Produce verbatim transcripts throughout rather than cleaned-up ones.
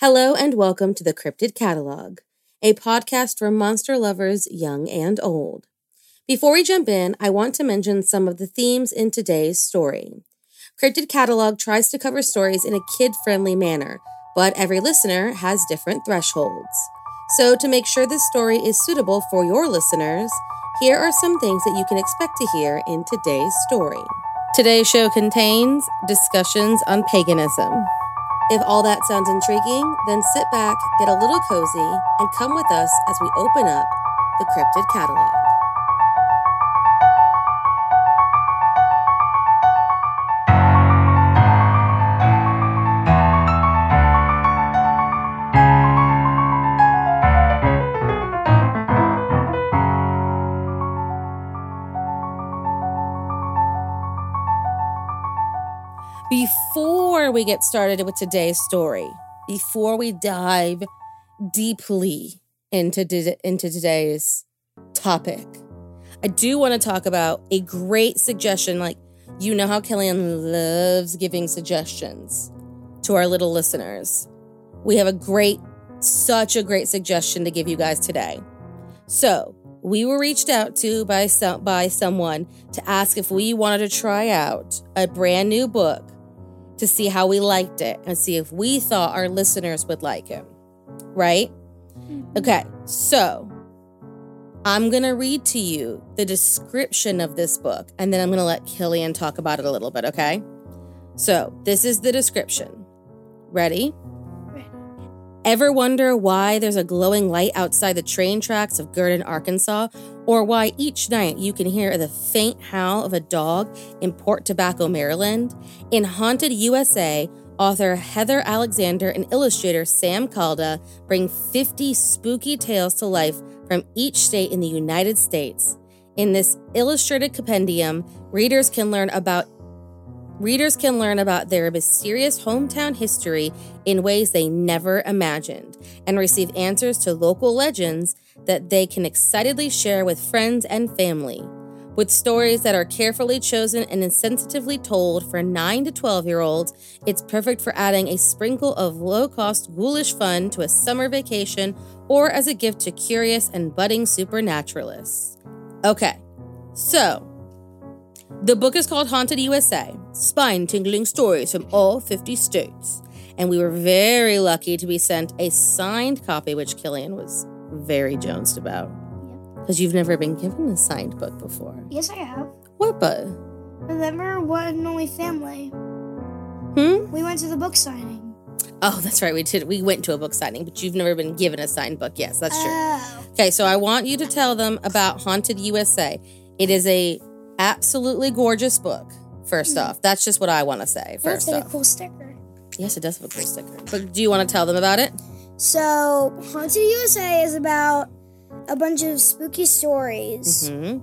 Hello and welcome to the Cryptid Catalog, a podcast for monster lovers young and old. Before we jump in, I want to mention some of the themes in today's story. Cryptid Catalog tries to cover stories in a kid-friendly manner, but every listener has different thresholds. So to make sure this story is suitable for your listeners, here are some things that you can expect to hear in today's story. Today's show contains discussions on paganism. If all that sounds intriguing, then sit back, get a little cozy, and come with us as we open up the Cryptid Catalog. Before we get started with today's story, before we dive deeply into, di- into today's topic, I do want to talk about a great suggestion. Like, you know how Killian loves giving suggestions to our little listeners. We have a great, such a great suggestion to give you guys today. So, we were reached out to by some, by someone to ask if we wanted to try out a brand new book to see how we liked it and see if we thought our listeners would like it, right? Okay, so I'm going to read to you the description of this book, and then I'm going to let Killian talk about it a little bit, okay? So this is the description. Ready? Ready. Ever wonder why there's a glowing light outside the train tracks of Gurdon, Arkansas? Or why each night you can hear the faint howl of a dog in Port Tobacco, Maryland? In Haunted U S A, author Heather Alexander and illustrator Sam Calda bring fifty spooky tales to life from each state in the United States. In this illustrated compendium, readers can learn about Readers can learn about their mysterious hometown history in ways they never imagined and receive answers to local legends that they can excitedly share with friends and family. With stories that are carefully chosen and insensitively told for nine to twelve-year-olds, it's perfect for adding a sprinkle of low-cost ghoulish fun to a summer vacation or as a gift to curious and budding supernaturalists. Okay, so the book is called Haunted U S A, spine-tingling stories from all fifty states. And we were very lucky to be sent a signed copy, which Killian was very jonesed about. Because you've never been given a signed book before. Yes, I have. What book? Remember One and Only Family? Hmm? We went to the book signing. Oh, that's right. We did. We went to a book signing, but you've never been given a signed book. Yes, that's true. Oh. Okay, so I want you to tell them about Haunted U S A. It is a absolutely gorgeous book, first Mm. off. That's just what I want to say, first That's got off. a cool sticker. Yes, it does have a cool sticker. But do you want to tell them about it? So, Haunted U S A is about a bunch of spooky stories. Mm-hmm.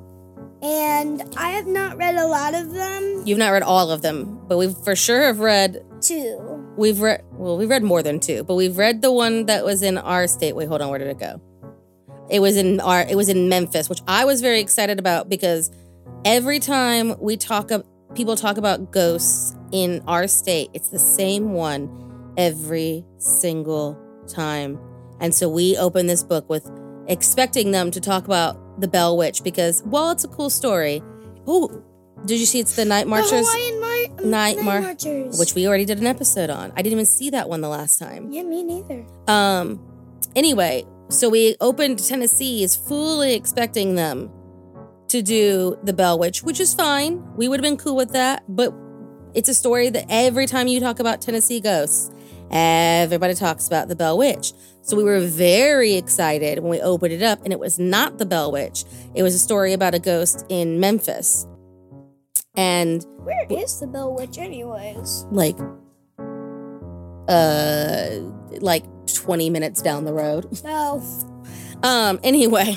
And I have not read a lot of them. You've not read all of them, but we for sure have read... Two. We've read... Well, we've read more than two, but we've read the one that was in our state. Wait, hold on. Where did it go? It was in our... It was in Memphis, which I was very excited about because every time we talk... People talk about ghosts in our state, it's the same one every single time. And so we opened this book with expecting them to talk about the Bell Witch because, while it's a cool story, oh, did you see it's the Night Marchers? The Hawaiian Mar- Night, Night Mar- Marchers. Which we already did an episode on. I didn't even see that one the last time. Yeah, me neither. Um. Anyway, so we opened Tennessee is fully expecting them to do the Bell Witch, which is fine. We would have been cool with that, but it's a story that every time you talk about Tennessee ghosts, everybody talks about the Bell Witch. So we were very excited when we opened it up, and it was not the Bell Witch. It was a story about a ghost in Memphis. And Where is the Bell Witch anyways? like, uh, like twenty minutes down the road. No. Um, anyway,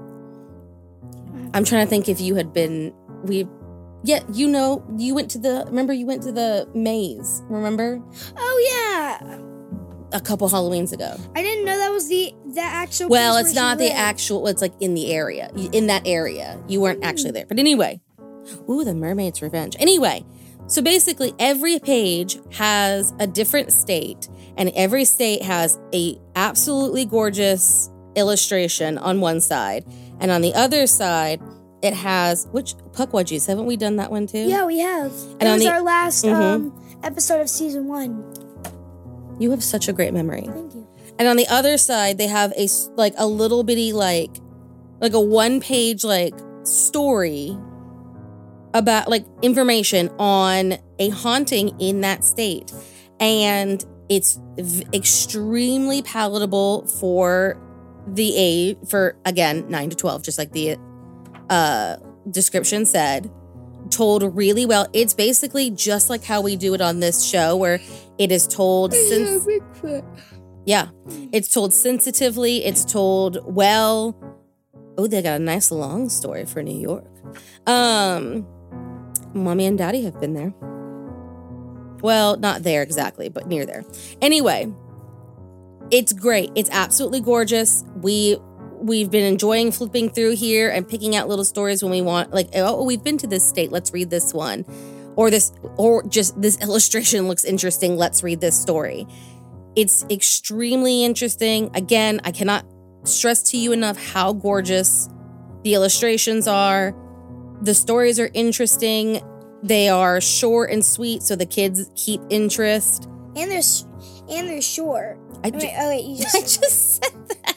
I'm trying to think if you had been, we, yeah, you know, you went to the, remember you went to the maze, remember? Oh, yeah. A couple Halloweens ago. I didn't know that was the, the actual Well, place it's where not she the lived. actual, it's like in the area, in that area. You weren't actually there. But anyway, ooh, the Mermaid's Revenge. Anyway, So basically, every page has a different state, and every state has a absolutely gorgeous illustration on one side, and on the other side, it has which Pukwudgies. Haven't we done that one too? Yeah, we have. And it on was the- our last Mhm. um, episode of season one. You have such a great memory. Thank you. And on the other side, they have a s- like a little bitty like like a one page like story about like information on a haunting in that state, and it's v- extremely palatable for the age for again nine to twelve, just like the uh description said. Told really well. It's basically just like how we do it on this show, where it is told since yeah, it's told sensitively. It's told well. Oh, they got a nice long story for New York. Um, Mommy and Daddy have been there. Well, not there exactly, but near there. Anyway, it's great. It's absolutely gorgeous. We we've been enjoying flipping through here and picking out little stories when we want. Like, oh, we've been to this state. Let's read this one, or this, or just this illustration looks interesting. Let's read this story. It's extremely interesting. Again, I cannot stress to you enough how gorgeous the illustrations are. The stories are interesting. They are short and sweet, so the kids keep interest. And they're sh- and they're short. I, Oh, ju- wait, oh wait, you just I just said that.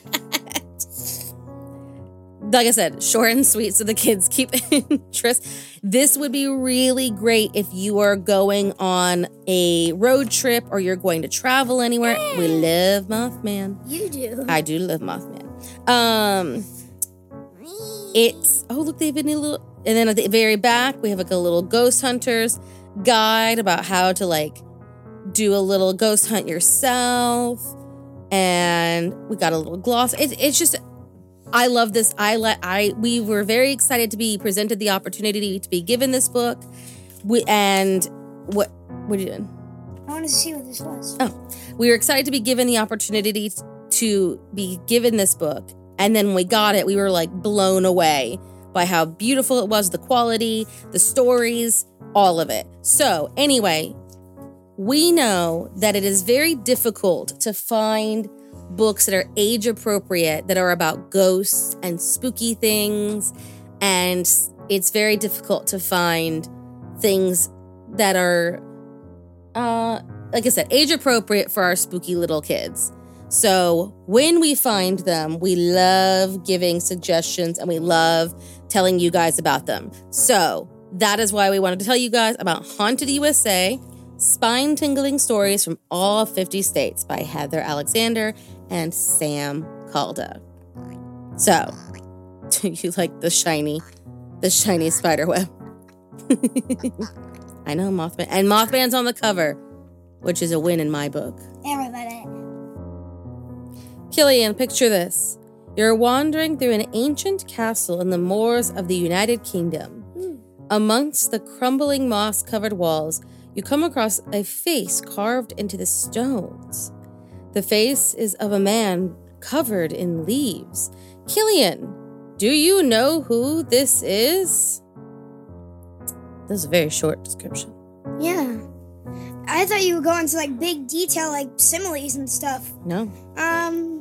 Like I said, short and sweet, so the kids keep interest. This would be really great if you are going on a road trip or you're going to travel anywhere. We love Mothman. you do. I do love Mothman. Um, it's oh look, they have a little, and then at the very back we have like a little ghost hunter's guide about how to like do a little ghost hunt yourself, and we got a little gloss. It's it's just. I love this. I let I we were very excited to be presented the opportunity to be given this book. We and what what are you doing? I wanted to see what this was. Oh, we were excited to be given the opportunity to be given this book, and then when we got it, we were like blown away by how beautiful it was, the quality, the stories, all of it. So anyway, we know that it is very difficult to find books that are age appropriate, that are about ghosts and spooky things, and it's very difficult to find things that are uh like I said, age appropriate for our spooky little kids. So when we find them, we love giving suggestions and we love telling you guys about them. So that is why we wanted to tell you guys about Haunted U S A, Spine-Tingling Stories from All fifty States by Heather Alexander and Sam Calda. So, do you like the shiny, the shiny spider web? I know, Mothman. And Mothman's on the cover, which is a win in my book. Everybody. Killian, picture this. You're wandering through an ancient castle in the moors of the United Kingdom. Mm. Amongst the crumbling moss-covered walls, you come across a face carved into the stones. The face is of a man covered in leaves. Killian, do you know who this is? This is a very short description. Yeah. I thought you would go into like big detail, like similes and stuff. No. Um,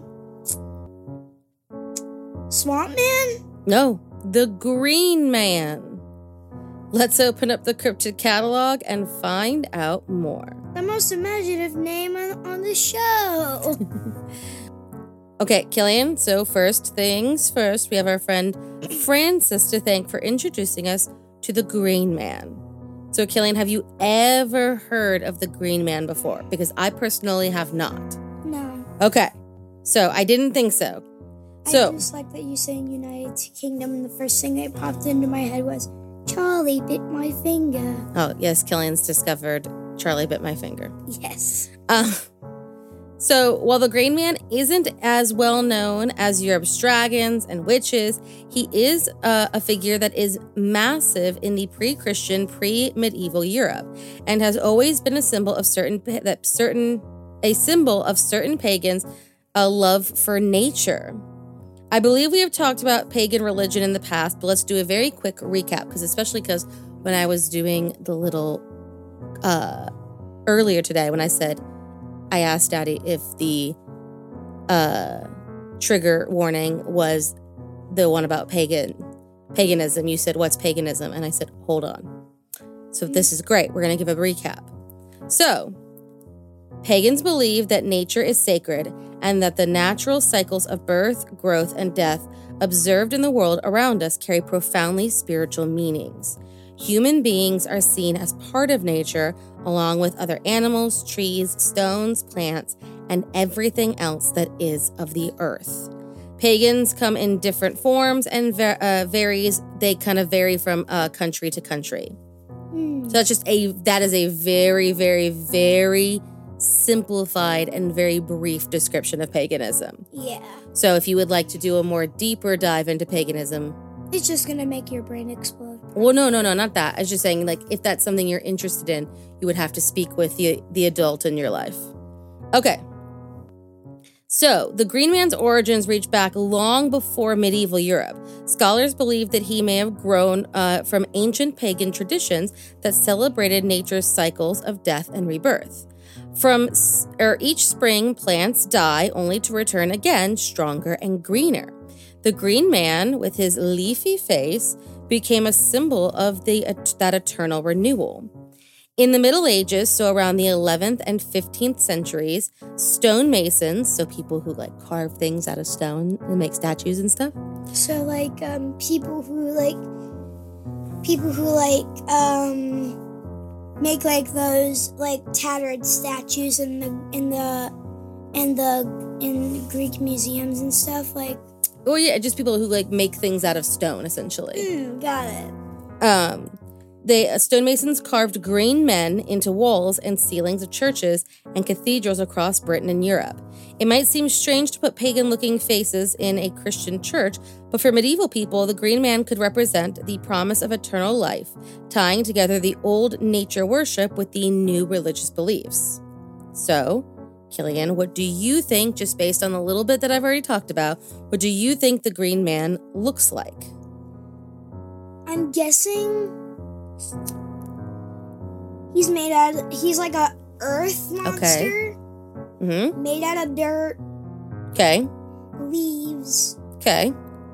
Swamp Man? No. The Green Man. Let's open up the cryptid catalog and find out more. The most imaginative name on, on the show. Okay, Killian, so first things first, we have our friend Francis to thank for introducing us to the Green Man. So, Killian, have you ever heard of the Green Man before? Because I personally have not. No. Okay, so I didn't think so. So, I just like that you say United Kingdom, and the first thing that popped into my head was Charlie bit my finger. oh, yes, Killian's discovered Charlie bit my finger. Yes. Uh, so, while the Green Man isn't as well known as Europe's dragons and witches, he is uh, a figure that is massive in the pre-Christian, pre-medieval Europe, and has always been a symbol of certain that certain a symbol of certain pagans' a love for nature. I believe we have talked about pagan religion in the past, but let's do a very quick recap, because especially because when I was doing the little uh, earlier today when I said, I asked Daddy if the uh, trigger warning was the one about pagan paganism. You said, what's paganism? And I said, hold on. So this is great. We're going to give a recap. So, pagans believe that nature is sacred and that the natural cycles of birth, growth, and death observed in the world around us carry profoundly spiritual meanings. Human beings are seen as part of nature, along with other animals, trees, stones, plants, and everything else that is of the earth. Pagans come in different forms and va- uh, varies. They kind of vary from uh, country to country. Mm. So that's just a that is a very, very, very simplified and very brief description of paganism. Yeah. So if you would like to do a more deeper dive into paganism, It's just going to make your brain explode. well, no, no, no, not that. I was just saying, like, if that's something you're interested in, you would have to speak with the, the adult in your life. Okay. So, the Green Man's origins reach back long before medieval Europe. Scholars believe that he may have grown uh, from ancient pagan traditions that celebrated nature's cycles of death and rebirth. From or each spring, plants die only to return again stronger and greener. The Green Man, with his leafy face, became a symbol of the that eternal renewal. In the Middle Ages, so around the eleventh and fifteenth centuries, stonemasons, so people who like carve things out of stone and make statues and stuff. So, like, um, people who, like, people who, like, um, make, like, those, like, tattered statues in the, in the, in the, in Greek museums and stuff, like. Oh yeah, just people who like make things out of stone, essentially. Mm, got it. Um, they uh, stonemasons carved green men into walls and ceilings of churches and cathedrals across Britain and Europe. It might seem strange to put pagan-looking faces in a Christian church, but for medieval people, the Green Man could represent the promise of eternal life, tying together the old nature worship with the new religious beliefs. So, Killian, what do you think, just based on the little bit that I've already talked about, what do you think the Green Man looks like? I'm guessing he's made out of, he's like a earth monster. Mm-hmm. Made out of dirt, Okay. leaves, Okay.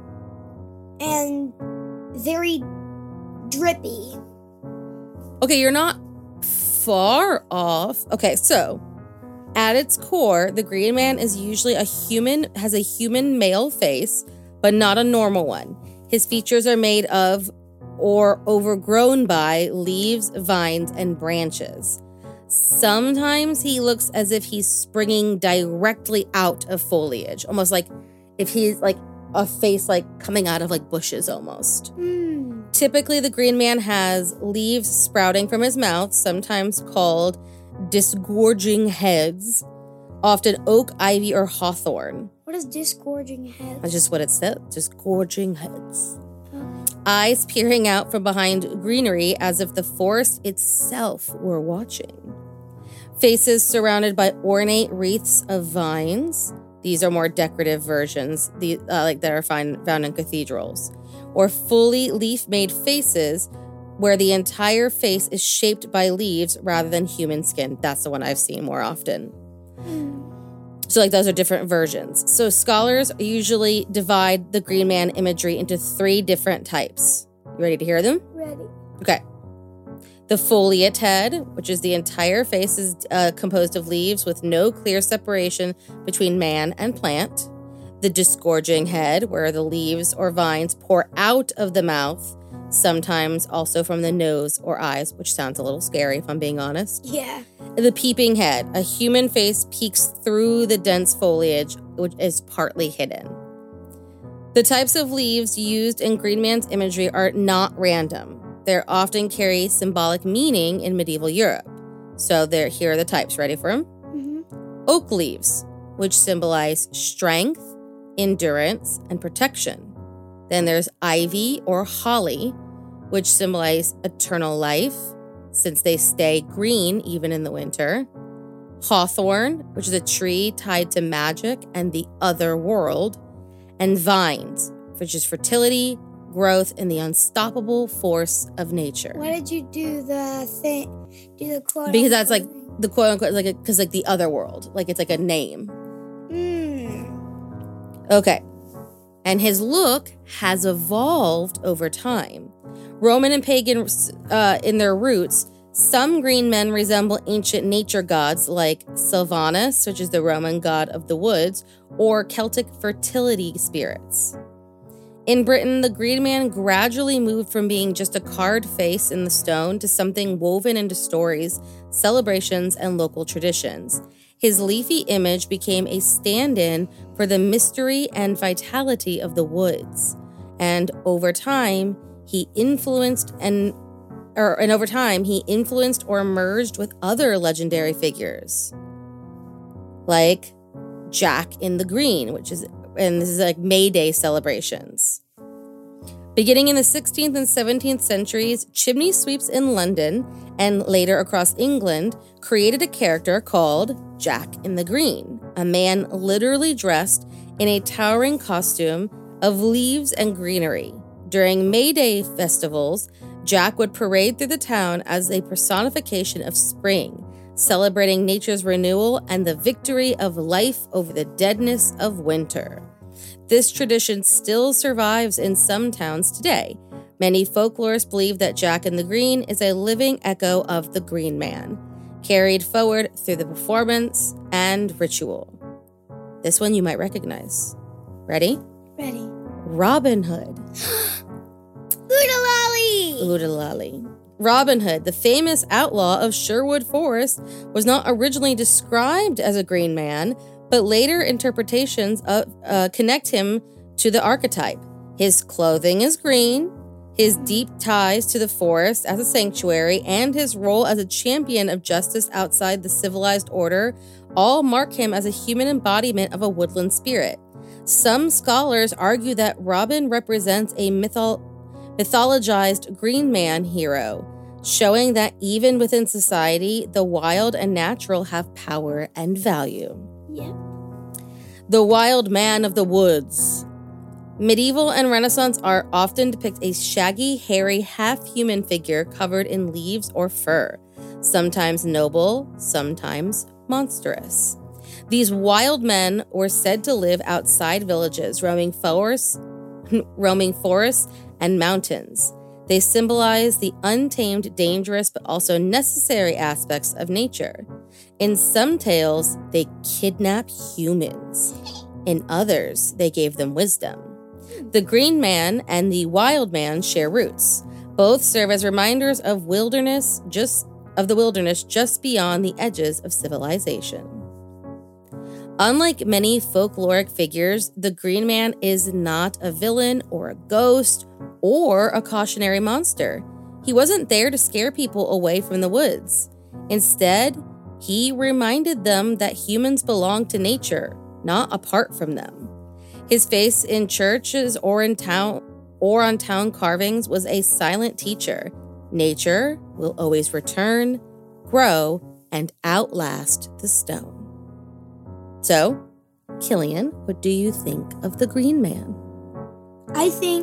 and very drippy. Okay, you're not far off. Okay, so at its core, the Green Man is usually a human, has a human male face, but not a normal one. His features are made of or overgrown by leaves, vines, and branches. Sometimes he looks as if he's springing directly out of foliage, almost like if he's like a face like coming out of like bushes almost. Mm. Typically, the Green Man has leaves sprouting from his mouth, sometimes called disgorging heads, often oak, ivy, or hawthorn. What is disgorging heads? That's just what it said, disgorging heads. Okay. Eyes peering out from behind greenery as if the forest itself were watching. Faces surrounded by ornate wreaths of vines. These are more decorative versions, the, uh, like that are find, found in cathedrals. Or fully leaf-made faces where the entire face is shaped by leaves rather than human skin. That's the one I've seen more often. Mm. So like those are different versions. So scholars usually divide the Green Man imagery into three different types. You ready to hear them? Ready. Okay. The foliate head, which is the entire face is uh, composed of leaves with no clear separation between man and plant. The disgorging head, where the leaves or vines pour out of the mouth, sometimes also from the nose or eyes, which sounds a little scary if I'm being honest. Yeah. The peeping head, a human face peeks through the dense foliage, which is partly hidden. The types of leaves used in Green Man's imagery are not random. They often carry symbolic meaning in medieval Europe. So there, here are the types. Ready for them? Mm-hmm. Oak leaves, which symbolize strength, endurance, and protection. Then there's ivy or holly, which symbolize eternal life, since they stay green even in the winter. Hawthorn, which is a tree tied to magic and the other world. And vines, which is fertility, growth, and the unstoppable force of nature. Why did you do the thing? Do the quote? Because that's like the quote unquote, like because like the other world, like it's like a name. Hmm. Okay, and his look has evolved over time. Roman and pagan uh, in their roots, some green men resemble ancient nature gods like Sylvanus, which is the Roman god of the woods, or Celtic fertility spirits. In Britain, the green man gradually moved from being just a carved face in the stone to something woven into stories, celebrations, and local traditions. His leafy image became a stand-in for the mystery and vitality of the woods. And over time, he influenced and or and over time, he influenced or merged with other legendary figures. Like Jack in the Green, which is and this is like May Day celebrations. Beginning in the sixteenth and seventeenth centuries, chimney sweeps in London and later across England created a character called Jack in the Green, a man literally dressed in a towering costume of leaves and greenery. During May Day festivals, Jack would parade through the town as a personification of spring, celebrating nature's renewal and the victory of life over the deadness of winter. This tradition still survives in some towns today. Many folklorists believe that Jack in the Green is a living echo of the Green Man, carried forward through the performance and ritual. This one you might recognize. Ready? Ready. Robin Hood. Oodalali! Oodalali. Robin Hood, the famous outlaw of Sherwood Forest, was not originally described as a green man, but later interpretations of, uh, connect him to the archetype. His clothing is green, his deep ties to the forest as a sanctuary, and his role as a champion of justice outside the civilized order all mark him as a human embodiment of a woodland spirit. Some scholars argue that Robin represents a mythol- mythologized green man hero, showing that even within society, the wild and natural have power and value. Yeah. The wild man of the woods. Medieval and Renaissance art often depict a shaggy, hairy, half-human figure covered in leaves or fur, sometimes noble, sometimes monstrous. These wild men were said to live outside villages, roaming forests, roaming forests and mountains. They symbolize the untamed, dangerous, but also necessary aspects of nature. In some tales, they kidnap humans. In others, they gave them wisdom. The Green Man and the Wild Man share roots. Both serve as reminders of wilderness, just of the wilderness just beyond the edges of civilization. Unlike many folkloric figures, the Green Man is not a villain or a ghost or a cautionary monster. He wasn't there to scare people away from the woods. Instead, he reminded them that humans belong to nature, not apart from them. His face in churches or in town or on town carvings was a silent teacher. Nature will always return, grow, and outlast the stone. So, Killian, what do you think of the Green Man? I think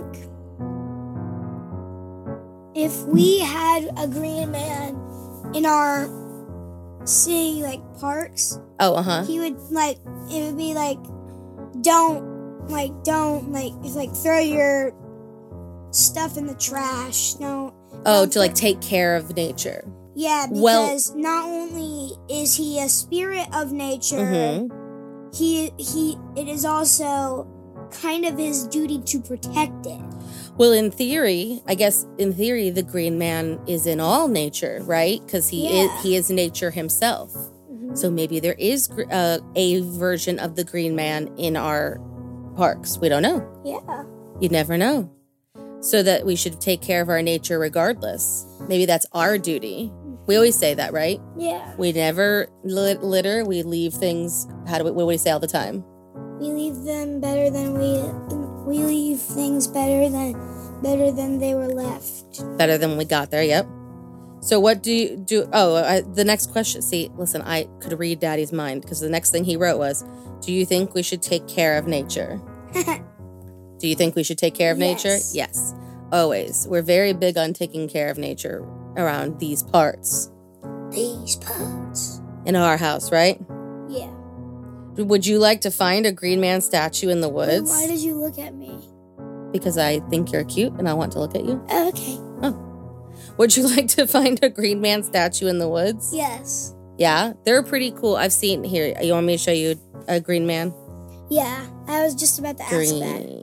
if we had a green man in our city, like parks, Oh, uh-huh. he would like, it would be like, don't, like, don't, like, it's like throw your stuff in the trash. No. Oh, don't to like throw- take care of nature. Yeah, Well- because not only is he a spirit of nature, Mm-hmm. he he it is also kind of his duty to protect it. Well, in theory, I guess in theory, the Green Man is in all nature, right? Because he Yeah. is he is nature himself. So maybe there is gr- uh, a version of the Green Man in our parks. We don't know. Yeah. You never know. So that we should take care of our nature regardless. Maybe that's our duty. We always say that, right? Yeah. We never lit- litter. We leave things. How do we? What do we say all the time? We leave them better than we we leave things better than better than they were left. Better than we got there. Yep. So what do you do? Oh, I, the next question. See, listen, I could read Daddy's mind because the next thing he wrote was, "Do you think we should take care of nature?" Do you think we should take care of Yes. nature? Yes, always. We're very big on taking care of nature around these parts These parts. in our house, right? Yeah. Would you like to find a green man statue in the woods? Why did you look at me? Because I think you're cute and I want to look at you. Oh, okay. Would you like to find a green man statue in the woods? Yes. Yeah, they're pretty cool. I've seen here. You want me to show you a green man? Yeah. I was just about to ask Green that.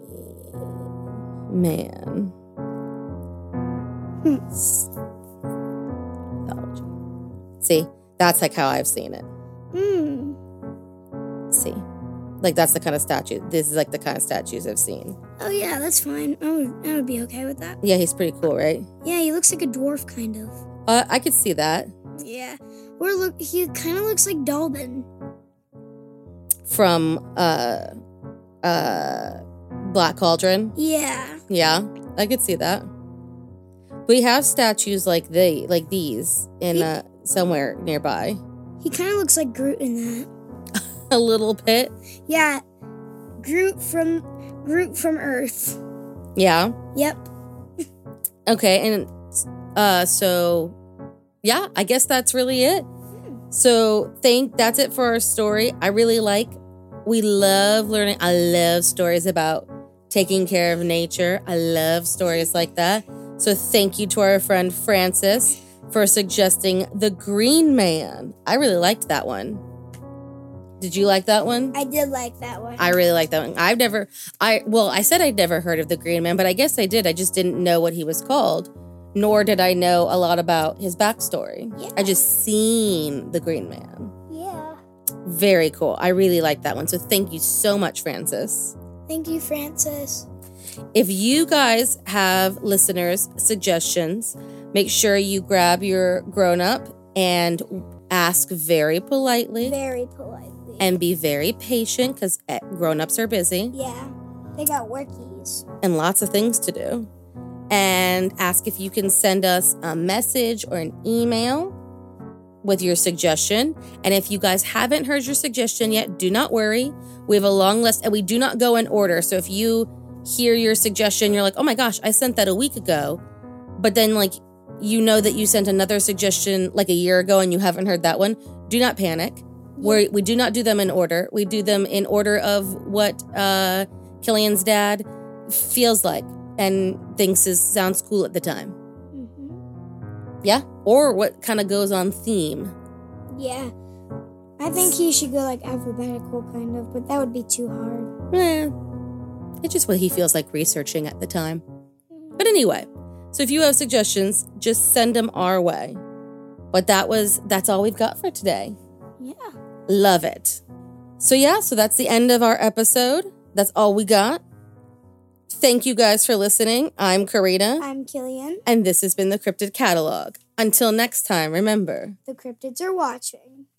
man. Hmm. Mythology. See, that's like how I've seen it. Hmm. See, like that's the kind of statue. This is like the kind of statues I've seen. Oh, yeah, that's fine. I would, I would be okay with that. Yeah, he's pretty cool, right? Yeah, he looks like a dwarf, kind of. Uh, I could see that Yeah. Or look, he kind of looks like Dalbin. from uh, uh, Black Cauldron. Yeah. Yeah, I could see that. We have statues like they, like these, in He- uh, somewhere nearby. He kind of looks like Groot in that. A little bit. Yeah. Groot from Groot from Earth. Yeah. Yep. Okay, and uh, so yeah, I guess that's really it. So think that's it for our story. I really like, we love learning. I love stories about taking care of nature. I love stories like that. So thank you to our friend Francis for suggesting The Green Man. I really liked that one. Did you like that one? I did like that one. I really like that one. I've never, I, well, I said I'd never heard of the Green Man, but I guess I did. I just didn't know what he was called, nor did I know a lot about his backstory. Yeah. I just seen the Green Man. Yeah. Very cool. I really like that one. So thank you so much, Francis. Thank you, Francis. If you guys have listeners' suggestions, make sure you grab your grown up and ask very politely Very politely. and be very patient because grown ups are busy Yeah. They got workies. and lots of things to do. And ask if you can send us a message or an email with your suggestion. And if you guys haven't heard your suggestion yet, do not worry. We have a long list and we do not go in order. So if you hear your suggestion, you're like, oh my gosh, I sent that a week ago. But then like, you know that you sent another suggestion like a year ago and you haven't heard that one. Do not panic. We we do not do them in order. We do them in order of what uh, Killian's dad feels like and thinks is sounds cool at the time. Mm-hmm. Yeah? Or what kind of goes on theme. Yeah. I think he should go like alphabetical, kind of, but that would be too hard. Eh, it's just what he feels like researching at the time. But anyway, so if you have suggestions, just send them our way. But that was that's all we've got for today. Yeah. Love it. So yeah, so that's the end of our episode. That's all we got. Thank you guys for listening. I'm Karina, I'm Killian. and this has been the Cryptid Catalog. Until next time, remember, The cryptids are watching.